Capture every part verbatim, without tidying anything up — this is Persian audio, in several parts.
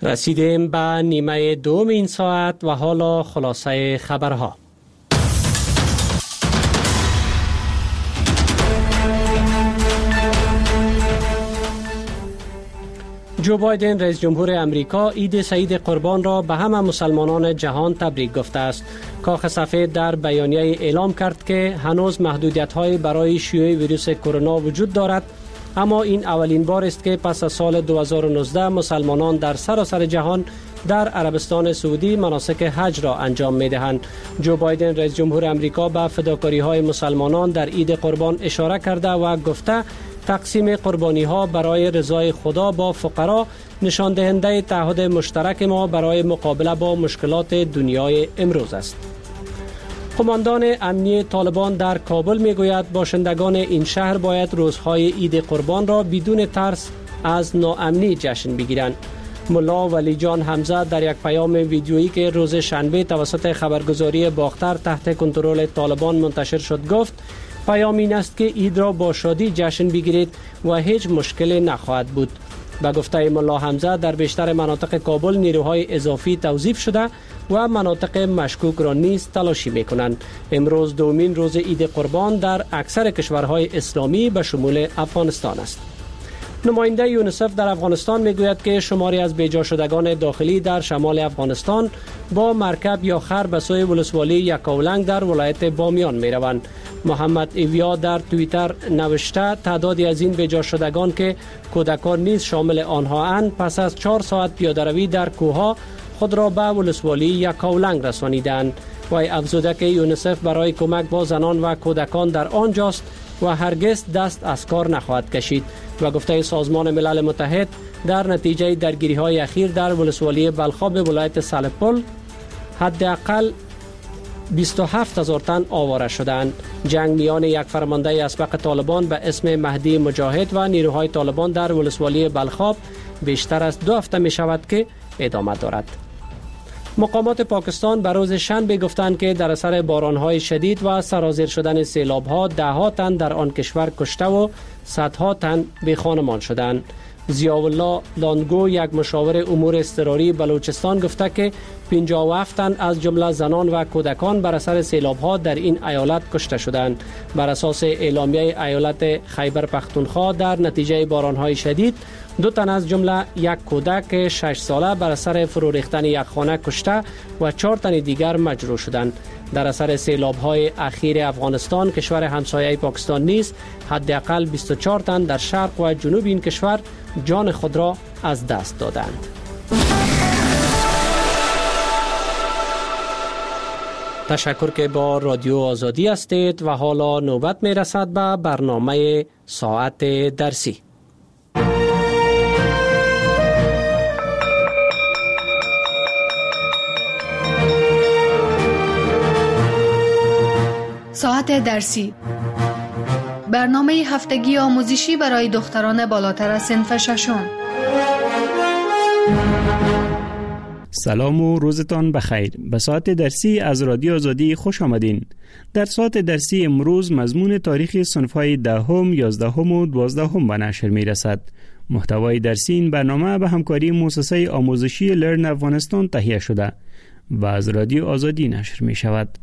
رسیدیم به نیمه دوم این ساعت و حالا خلاصه خبرها. جو بایدن رئیس جمهور امریکا عید سعید قربان را به همه مسلمانان جهان تبریک گفته است. کاخ سفید در بیانیه اعلام کرد که هنوز محدودیت‌های برای شیوع ویروس کرونا وجود دارد، اما این اولین بار است که پس از سال دو هزار و نوزده مسلمانان در سراسر جهان در عربستان سعودی مناسک حج را انجام می‌دهند. جو بایدن رئیس جمهور امریکا به فداکاری‌های مسلمانان در عید قربان اشاره کرده و گفته تقسیم قربانی‌ها برای رضای خدا با فقرا نشان دهنده تعهد مشترک ما برای مقابله با مشکلات دنیای امروز است. قماندان امنی طالبان در کابل میگوید باشندگان این شهر باید روزهای عید قربان را بدون ترس از ناامنی جشن بگیرند. ملا ولی جان حمزه در یک پیام ویدیویی که روز شنبه توسط خبرگزاری باختر تحت کنترل طالبان منتشر شد گفت پیام این است که عید را با شادی جشن بگیرید و هیچ مشکلی نخواهد بود. به گفته ملا حمزه در بیشتر مناطق کابل نیروهای اضافی توظیف شده و مناطق مشکوک را نیز تلاشی می‌کنند. امروز دومین روز عید قربان در اکثر کشورهای اسلامی به شمول افغانستان است. نماینده یونیسف در افغانستان میگوید که شماری از بیجا شدگان داخلی در شمال افغانستان با مرکب یا خر به سوی ولسوالی یکاولنگ در ولایت بامیان میروند. محمد ایویا در توییتر نوشته تعدادی از این بیجا شدگان که کودکان نیز شامل آنها اند پس از چهار ساعت پیاده‌روی در کوهها خود را به ولسوالی یکاولنگ رسانیدند. وی افزوده که یونیسف برای کمک با زنان و کودکان در آنجاست و هرگز دست از کار نخواهد کشید و گفته سازمان ملل متحد در نتیجه درگیری‌های اخیر در ولسوالی بلخاب ولایت سالپل حداقل بیست و هفت هزار تن آواره شدند. جنگ میان یک فرمانده اسبق طالبان به اسم مهدی مجاهد و نیروهای طالبان در ولسوالی بلخاب بیشتر از دو هفته می شود که ادامه دارد. مقامات پاکستان به روز شنبه گفتند که در اثر بارانهای شدید و سرازیر شدن سیلاب‌ها ده ها تن در آن کشور کشته و صدها تن بی خانمان شدند. ضیاءالله لانگو یک مشاور امور اضطراری بلوچستان گفته که پنجاه و هفت تن از جمله زنان و کودکان بر اثر سیلاب‌ها در این ایالت کشته شدند. بر اساس اعلامیه ایالت خیبر پختونخوا در نتیجه بارانهای شدید دو تن از جمله یک کودک شش ساله بر اثر فرو ریختن یک خانه کشته و چهار تن دیگر مجروح شدند. در اثر سیلاب‌های اخیر افغانستان کشور همسایه پاکستان نیز حداقل بیست و چهار تن در شرق و جنوب این کشور جان خود را از دست دادند. تشکر که با رادیو آزادی هستید و حالا نوبت می رسد به برنامه ساعت درسی. ساعت درسی، برنامه هفتگی آموزشی برای دختران بالاتر از صنف ششم. سلام و روزتان بخیر. به ساعت درسی از رادیو آزادی خوش آمدین. در ساعت درسی امروز مضمون تاریخ صنف‌های دهم، یازدهم و دوازدهم به نشر می رسد. محتوای درسی این برنامه به همکاری مؤسسه آموزشی لرن افغانستان تهیه شده و از رادیو آزادی نشر می شود.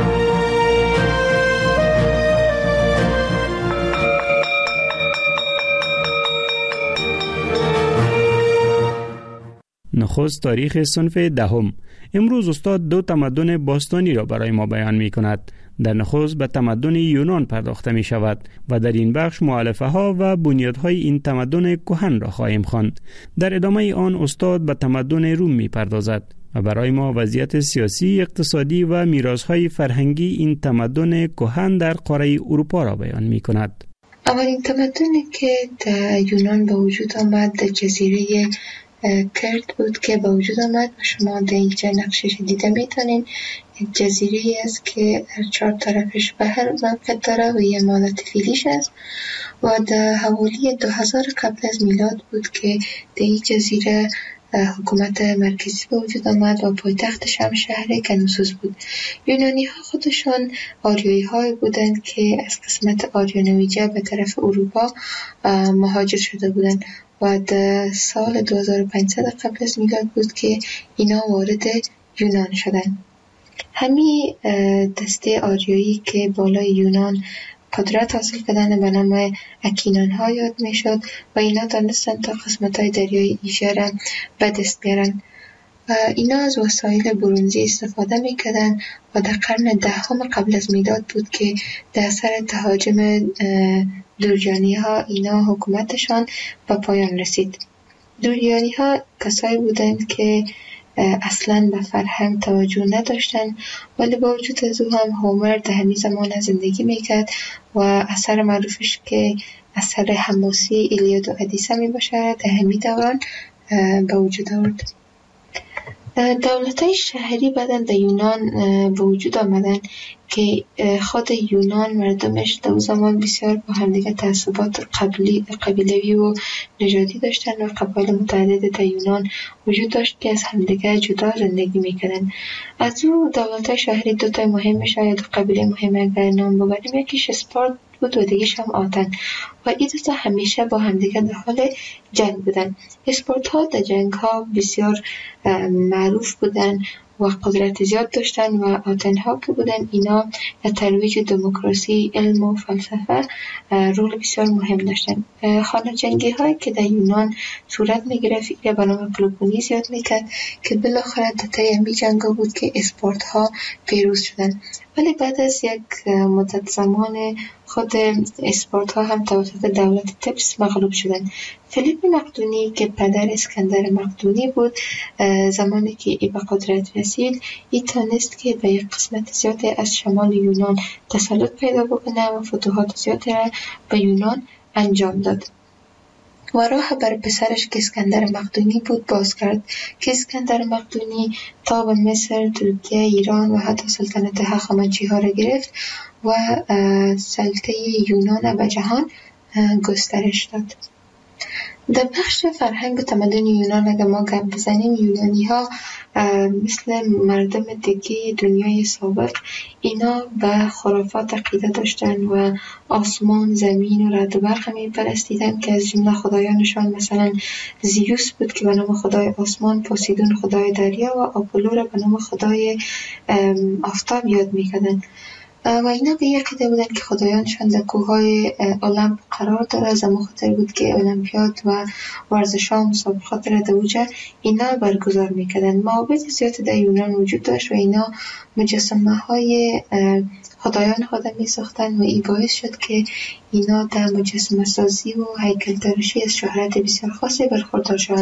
نخست تاریخ صنف دهم. امروز استاد دو تمدن باستانی را برای ما بیان می کند. در نخست به تمدن یونان پرداخته می شود و در این بخش مؤلفه ها و بنیادهای این تمدن کهن را خواهیم خواند. در ادامه آن استاد به تمدن روم می پردازد و برای ما وضعیت سیاسی، اقتصادی و میراث‌های فرهنگی این تمدن کهن در قاره اروپا را بیان می کند. اولین تمدنی که در یونان به وجود آمد در جزیره کرد بود که به وجود آمد و شما در اینجا نقشش دیده میتونین. یک جزیره است که چهار طرفش بحر موقع داره و یه مالت فیلیش است و در حوالی دو هزار قبل از میلاد بود که در این جزیره حکومت مرکزی به وجود آمد و پایتختش هم شهر کنوسوس بود. یونانی ها خودشان آریایی های بودند که از قسمت آریانویجه به طرف اروپا مهاجر شده بودند و و در سال دو هزار و پانصد قبل از میلاد بود که اینا وارد یونان شدن. همین دسته آریایی که بالای یونان قدرت حاصل کردن به نام اکینان ها یاد می شد و اینا دانستن تا قسمت های دریای ایژه را به دست بیارن. اینا از وسایل برنزی استفاده می کردن و در قرن دهم قبل از میلاد بود که در اثر تهاجم دوریانی ها اینا حکومتشان به پایان رسید. دوریانی ها کسایی بودند که اصلا به فرهنگ توجه نداشتن، ولی با وجود از او هم هومر در همین زمان زندگی میکرد و اثر معروفش که اثر حماسی ایلیاد و ادیسه می باشه در همین دوران به وجود آورد. دولت‌های شهری بعداً در یونان به وجود آمدن که خود یونان مردمش در زمان بسیار با همدیگه تعصبات قبلی قبیلوی و نژادی داشتن و قبایل متعدد در یونان وجود داشت که از همدیگه جدا زندگی میکردن. از او دولت‌های شهری دو تا مهم شاید قبیله مهم اگر نام ببریم، یکیش اسپارت بود و دیگه‌ش هم آتن و این دو تا همیشه با همدیگه در حال جنگ بودن. اسپارت ها در جنگ ها بسیار معروف بودن و قدرت زیاد داشتن و آتن ها که بودن اینا در ترویج دموکراسی، علم و فلسفه رول بسیار مهم داشتن. خانه جنگی هایی که در یونان صورت می گرفت ایره به نام پلوپونیس یاد می کرد که بالاخره در طی همین جنگ ها بود که اسپارت ها پیروز شدن. ولی بعد از یک مدت زمان خود اسپارت ها هم توسط دولت تبس مغلوب شدن. فیلیپ مقدونی که پدر اسکندر مقدونی بود، زمانی که ای به قدرت رسید ای تانست که به یک قسمت زیادی از شمال یونان تسلط پیدا بکنه و فتوحات زیادی را به یونان انجام داد و راه بر پسرش که اسکندر مقدونی بود باز کرد که اسکندر مقدونی تا به مصر، ترکیه، ایران و حتی سلطنت هخامنشی ها را گرفت و سلطه یونان به جهان گسترش داد. در بخش فرهنگ و تمدن یونان اگر ما گپ بزنیم، یونانی ها مثل مردم دیگه دنیای سابق اینا به خرافات عقیده داشتن و آسمان، زمین و رعد و برق می پرستیدن که از جمله خدایانشان مثلا زیوس بود که به نام خدای آسمان، پوسیدون خدای دریا و آپولو را به نام خدای آفتاب یاد می کردن. و اینا به یک عقیده بودن که خدایانشان در کوههای المپ قرار داره. زمان خاطر بود که المپیاد و ورزش‌ها و مسابقات را در اوج اینا برگزار میکردن. معابد زیادی در یونان وجود داشت و اینا مجسمه های خدایان خود می ساختن و این باعث شد که اینا در مجسمه سازی و هیکل تراشی از شهرت بسیار خاصی برخوردار شدند.